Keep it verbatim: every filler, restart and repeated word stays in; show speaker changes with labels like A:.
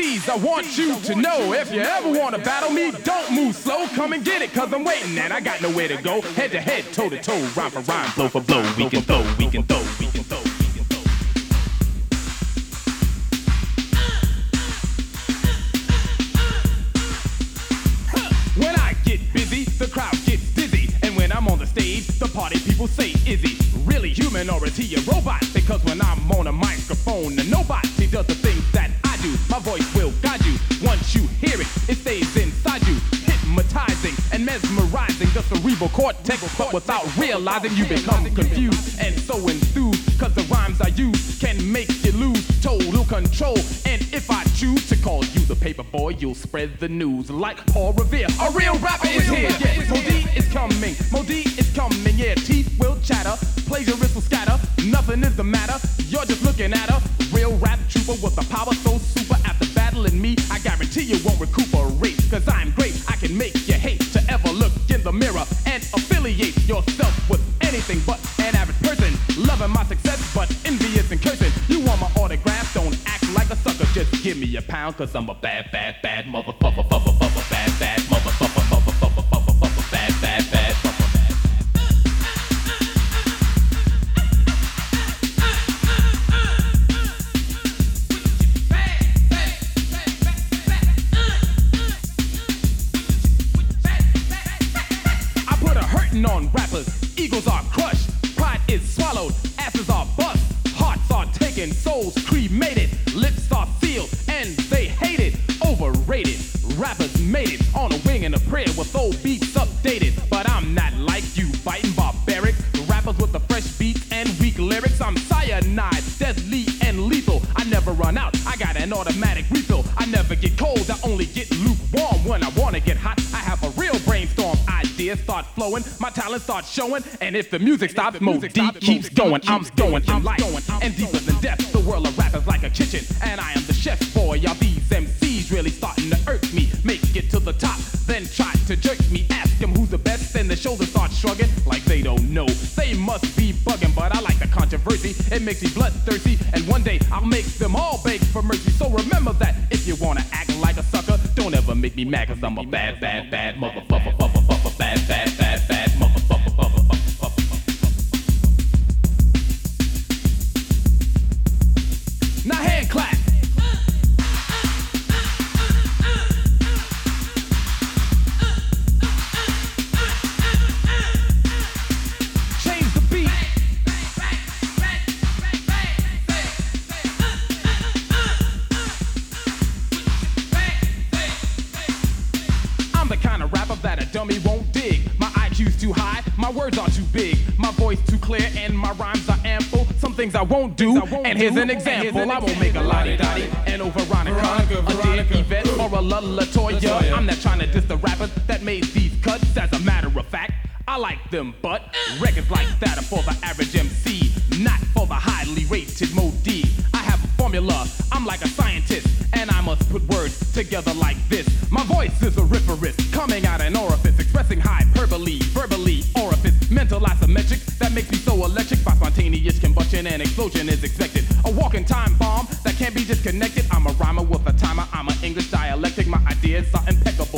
A: C's, I want you to know, if you ever want to battle me, don't move slow, come and get it, cause I'm waiting and I got nowhere to go. Head to head, toe to toe, rhyme for rhyme, blow for blow, we can throw, we can throw, we can throw. When I get busy, the crowd gets dizzy, and when I'm on the stage, the party people say, is he really human or is he a robot? Because when I'm on a microphone, nobody does the things that I do. My voice will guide you. Once you hear it, it stays inside you, hypnotizing and mesmerizing the cerebral cortex. But without realizing, you become confused and so enthused, cause the rhymes I use can make you lose total control. And if I choose to call you the paper boy, you'll spread the news like Paul Revere. A real rapper is here. Yes, Mo D is coming. Mo D is coming. Yeah, teeth will chatter, plagiarists will scatter. Nothing is the matter. You're just looking at a real rap trooper with a power so super. After battling me, I guarantee you won't recuperate, cause I'm great. I can make you hate to ever look in the mirror and affiliate yourself with anything but an average person. Loving my success, but envious and cursing. You want my autograph? Don't act like a sucker. Just give me a pound, cause I'm a bad, bad, bad motherfucker, motherfucker, motherfucker, bad, bad motherfucker, motherfucker, motherfucker, motherfucker, bad, bad, bad motherfucker. On rappers, egos are crushed, pride is swallowed, asses are bust, hearts are taken, souls cremated, lips are sealed, and they hate it, overrated. Rappers made it on a wing and a prayer with old beats updated, but I'm not like you, fighting barbaric rappers with the fresh beats and weak lyrics. I'm cyanide, deadly and lethal. I never run out, I got an automatic refill. I never get cold, I only get lukewarm. When I wanna get hot, I have a real brainstorm. Ideas start flowing, my talent starts showing, and if the music stops, Mo D keeps going. I'm going in life, and deeper than depth. The world of rap is like a kitchen, and I am the chef boy. Y'all these M Cs really starting to irk me. Make it to the top, then try to jerk me. Ask them who's the best, and their shoulders start shrugging like they don't know. They must be bugging, but I like the controversy. It makes me bloodthirsty, and one day I'll make them all beg for mercy. So remember that if you wanna act like a sucker, don't ever make me mad, cause I'm a bad, bad, bad motherfucker, motherfucker, bad, bad, bad, bad motherfucker, motherfucker. Now hand clap. Change the beat. I'm the kind of rapper that a dummy won't dig. My I Q's too high, my words are too big, my voice too clear, and my rhymes are ample. Some things I won't do, and here's an example. I won't make a Lottie Dottie and over Veronica, a dear Yvette, or a Lula Toya. I'm not trying to diss the rappers that made these cuts. As a matter of fact, I like them, but records like that are for the average M C, not for the highly rated Mo D. I have a formula, I'm like a scientist, and I must put words together like this. My voice is auriferous, coming out an orifice, expressing hyperbole, verbally orifice, mental isometric that makes me so electric. By spontaneous combustion, and explosion is expected. A walking time bomb that can't be disconnected. I'm a rhymer with a timer, I'm an English dialectic. My ideas are impeccable.